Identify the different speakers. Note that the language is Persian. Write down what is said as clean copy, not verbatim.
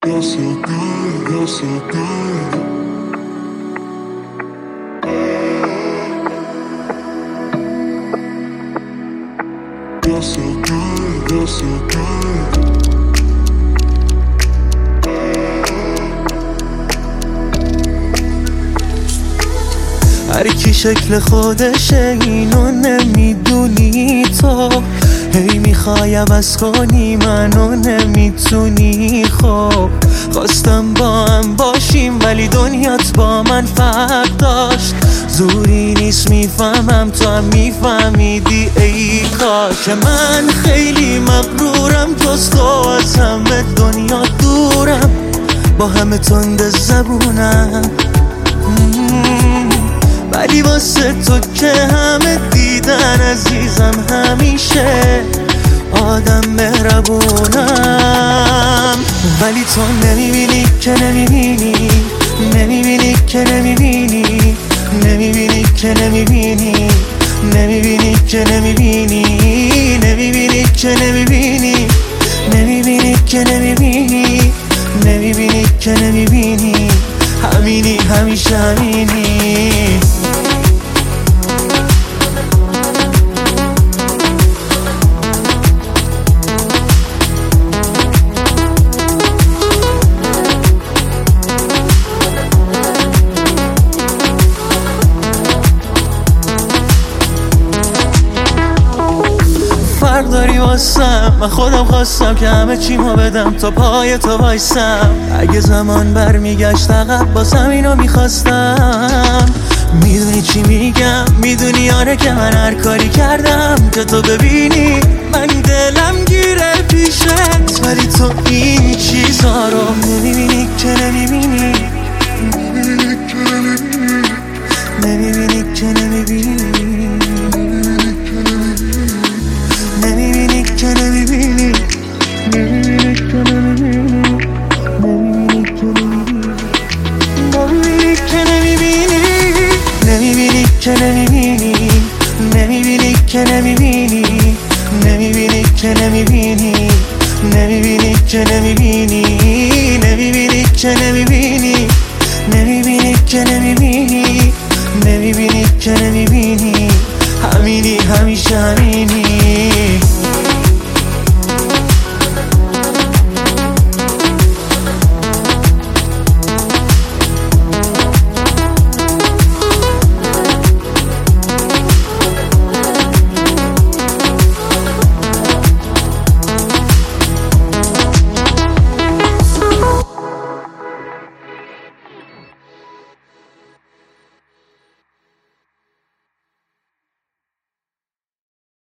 Speaker 1: You're so good, you're so good. You're so good, you're so good.
Speaker 2: هر کی شکل خودشه اینو نمیدونی تو، هی میخوای عوض کنی منو نمیتونی. خب خواستم با هم باشیم ولی دنیات با من فرق داشت. زوری نیست میفهمم تو هم میفهمیدی ای کاش. من خیلی مغرورم جز تو از همه دنیا دورم، با همه تند زبونم ولی واسه تو که همه دیدن عزیزم همیشه آدم مهربونم. ولی تو نمیبینی که نمیبینی، نمیبینی که نمیبینی، نمیبینی که نمیبینی، نمیبینی که نمیبینی، نمیبینی که نمیبینی، نمیبینی که نمیبینی، نمیبینی که نمیبینی. همینی همیشه همینی. فرق داری واسم، من خودم خواستم که همه چیمو بدم تا پای تو وایسم. اگه زمان برمیگشت عقب بازم اینو میخواستم. میدونی چی میگم، میدونی آره که من هر کاری کردم که تو ببینی من دلم گیره پیشت، ولی تو این چیزا رو نمیبینی که نمیبینی، نمیبینی که نمیبینی، نمیبینی که نمیبینی، نمیبینی که نمیبینی، نمیبینی که نمیبینی، نمیبینی که نمیبینی، نمیبینی که نمیبینی، نمیبینی که نمیبینی، نمیبینی که نمیبینی، نمیبینی که نمیبینی، نمیبینی که نمیبینی، نمیبینی که نمیبینی. همینی همیشه همینی.